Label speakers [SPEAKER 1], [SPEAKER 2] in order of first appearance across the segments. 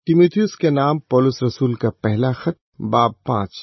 [SPEAKER 1] तीमुथियुस के नाम पौलुस रसूल का पहला खत, बाब 5।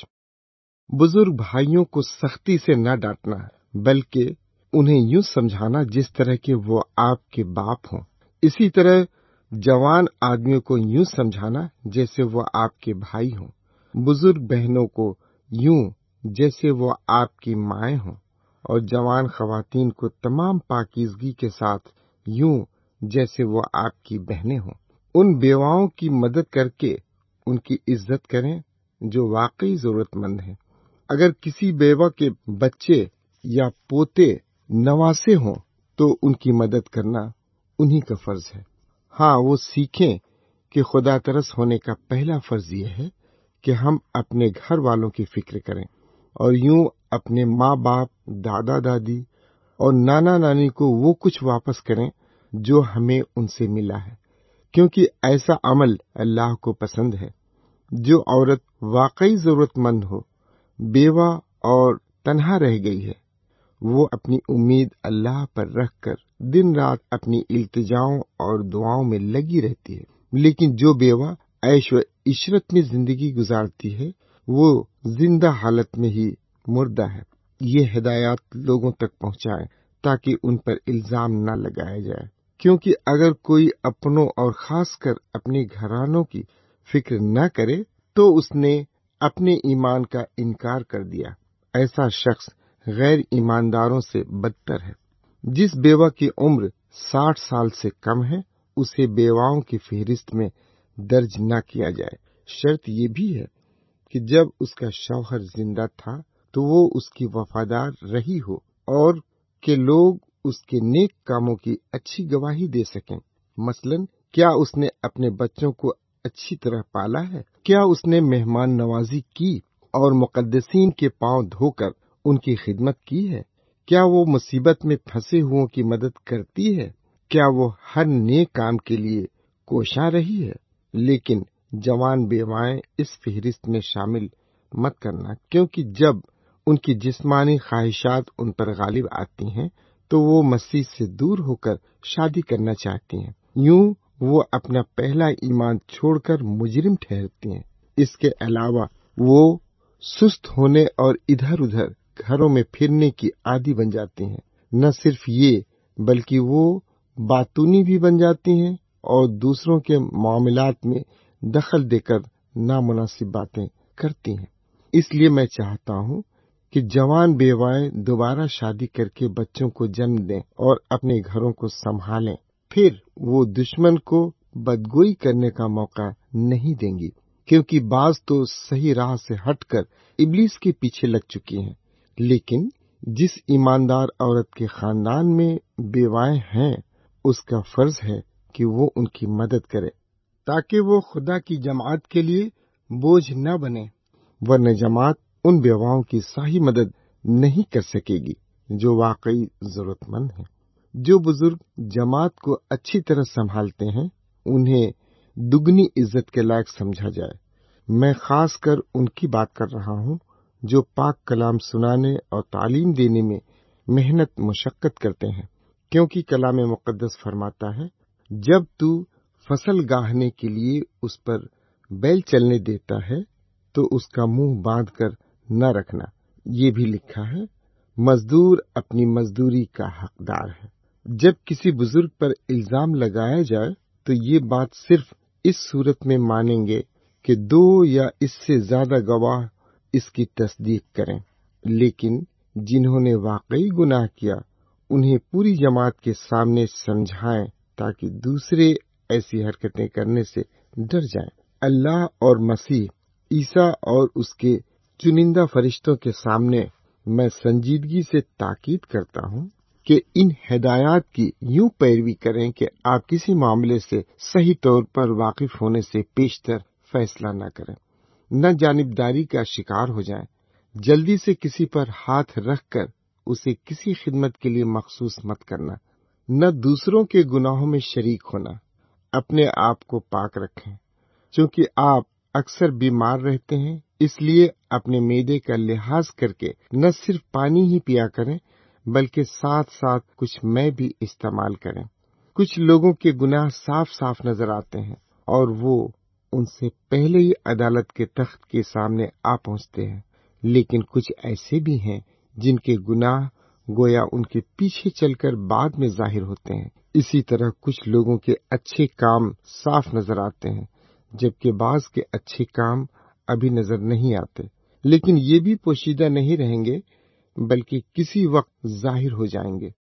[SPEAKER 1] बुजुर्ग भाइयों को सख्ती से न डांटना, बल्कि उन्हें यूं समझाना जिस तरह के वो आपके बाप हों। इसी तरह जवान आदमियों को यूं समझाना जैसे वो आपके भाई हों। बुजुर्ग बहनों को यूं जैसे वो आपकी माएं हों, और जवान खवातीन को तमाम पाकीज़गी के साथ यूं जैसे वो आपकी बहनें हों। उन बेवाओं की मदद करके उनकी इज्जत करें जो वाकई जरूरतमंद हैं। अगर किसी बेवा के बच्चे या पोते नवासे हों तो उनकी मदद करना उन्हीं का फर्ज है। हाँ, वो सीखें कि खुदा तरस होने का पहला फर्ज ये है कि हम अपने घर वालों की फिक्र करें और यूं अपने माँ बाप, दादा दादी और नाना नानी को वो कुछ वापस करें जो हमें उनसे मिला है, क्योंकि ऐसा अमल अल्लाह को पसंद है। जो औरत वाकई जरूरतमंद हो, बेवा और तन्हा रह गई है, वो अपनी उम्मीद अल्लाह पर रखकर दिन रात अपनी इल्तिजाओं और दुआओं में लगी रहती है। लेकिन जो बेवा ऐश व इशरत में जिंदगी गुजारती है, वो जिंदा हालत में ही मुर्दा है। ये हिदायत लोगों तक पहुंचाएं ताकि उन पर इल्जाम न लगाया जाए, क्योंकि अगर कोई अपनों और खासकर अपने घरानों की फिक्र न करे तो उसने अपने ईमान का इनकार कर दिया। ऐसा शख्स गैर ईमानदारों से बदतर है। जिस बेवा की उम्र 60 साल से कम है, उसे बेवाओं की फहरिस्त में दर्ज न किया जाए। शर्त ये भी है कि जब उसका शौहर जिंदा था तो वो उसकी वफादार रही हो और कि लोग उसके नेक कामों की अच्छी गवाही दे सकें। मसलन, क्या उसने अपने बच्चों को अच्छी तरह पाला है? क्या उसने मेहमान नवाजी की और मुकद्दसीन के पांव धोकर उनकी खिदमत की है? क्या वो मुसीबत में फंसे हुओं की मदद करती है? क्या वो हर नेक काम के लिए कोशा रही है? लेकिन जवान बेवाएं इस फहरिस्त में शामिल मत करना, क्योंकि जब उनकी जिस्मानी ख्वाहिशात उन पर गालिब आती हैं तो वो मसीह से दूर होकर शादी करना चाहती हैं। यूं वो अपना पहला ईमान छोड़कर मुजरिम ठहरती हैं। इसके अलावा वो सुस्त होने और इधर उधर घरों में फिरने की आदी बन जाती हैं। न सिर्फ ये, बल्कि वो बातूनी भी बन जाती हैं और दूसरों के मामलात में दखल देकर नामुनासिब बातें करती हैं। इसलिए मैं चाहता हूँ कि जवान बेवाएं दोबारा शादी करके बच्चों को जन्म दें और अपने घरों को संभालें। फिर वो दुश्मन को बदगोई करने का मौका नहीं देंगी, क्योंकि बाज तो सही राह से हटकर इब्लीस के पीछे लग चुकी हैं। लेकिन जिस ईमानदार औरत के खानदान में बेवाएं हैं, उसका फर्ज है कि वो उनकी मदद करे, ताकि वो खुदा की जमात के लिए बोझ न बने, वरना जमात उन बेवाओं की सही मदद नहीं कर सकेगी जो वाकई जरूरतमंद हैं। जो बुजुर्ग जमात को अच्छी तरह संभालते हैं, उन्हें दुगनी इज्जत के लायक समझा जाए। मैं खास कर उनकी बात कर रहा हूँ जो पाक कलाम सुनाने और तालीम देने में मेहनत मुशक्कत करते हैं, क्योंकि कलाम मुकद्दस फरमाता है, जब तू फसल गाहने के लिए उस पर बैल चलने देता है तो उसका मुंह बांध कर न रखना। ये भी लिखा है, मजदूर अपनी मजदूरी का हकदार है। जब किसी बुजुर्ग पर इल्जाम लगाया जाए तो ये बात सिर्फ इस सूरत में मानेंगे कि 2 या इससे ज्यादा गवाह इसकी तस्दीक करें। लेकिन जिन्होंने वाकई गुनाह किया, उन्हें पूरी जमात के सामने समझाएं ताकि दूसरे ऐसी हरकतें करने से डर जाएं। अल्लाह और मसीह ईसा और उसके चुनिंदा फरिश्तों के सामने मैं संजीदगी से ताकीद करता हूँ कि इन हिदायत की यूं पैरवी करें कि आप किसी मामले से सही तौर पर वाकिफ होने से पेशतर फैसला न करें, न जानिबदारी का शिकार हो जाएं, जल्दी से किसी पर हाथ रखकर उसे किसी खिदमत के लिए मखसूस मत करना, न दूसरों के गुनाहों में शरीक होना। अपने आप को पाक रखें, क्योंकि आप अक्सर बीमार रहते हैं। इसलिए अपने मैदे का लिहाज करके न सिर्फ पानी ही पिया करें, बल्कि साथ साथ कुछ मैं भी इस्तेमाल करें। कुछ लोगों के गुनाह साफ साफ नजर आते हैं और वो ان سے پہلے ہی عدالت کے تخت کے سامنے آ پہنچتے ہیں، لیکن کچھ ایسے بھی ہیں جن کے گناہ گویا ان کے پیچھے چل کر بعد میں ظاہر ہوتے ہیں۔ اسی طرح کچھ لوگوں کے اچھے کام صاف نظر آتے ہیں، جبکہ بعض کے اچھے کام ابھی نظر نہیں آتے، لیکن یہ بھی پوشیدہ نہیں رہیں گے بلکہ کسی وقت ظاہر ہو جائیں گے۔